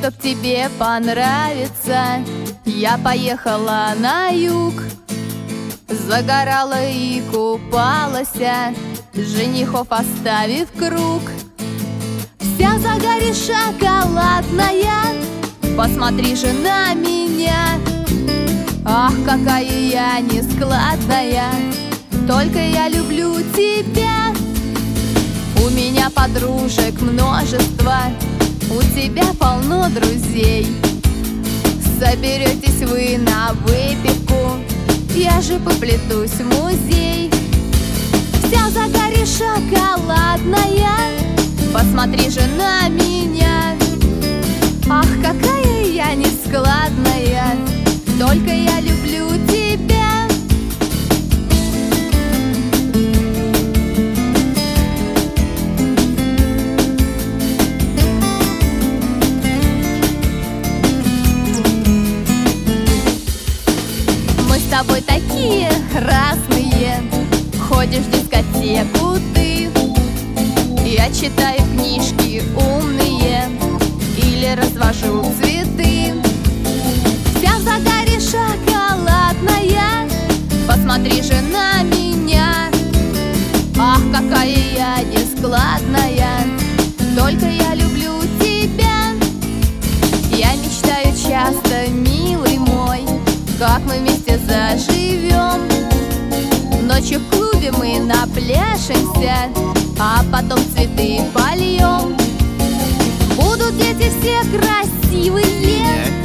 чтоб тебе понравиться, я поехала на юг. Загорала и купалась, женихов оставив круг. Вся в загаре шоколадная, посмотри же на меня. Ах, какая я нескладная, только я люблю тебя. У меня подружек множество, у тебя полно друзей. Соберетесь вы на выпивку, я же поплетусь в музей. Вся в загаре шоколадная, посмотри же на меня. Ах, какая я нескладная, только я люблю тебя. Мы с тобой такие разные, ходишь в дискотеку ты, я читаю книжки умные или развожу цветы. Вся в загаре шоколадная, посмотри же на меня. Ах, какая я нескладная, только я люблю тебя. Я мечтаю часто, милый мой, как мы вместе заживем. Ночью в клубе мы напляшемся, а потом цветы польем. Будут дети все красивые,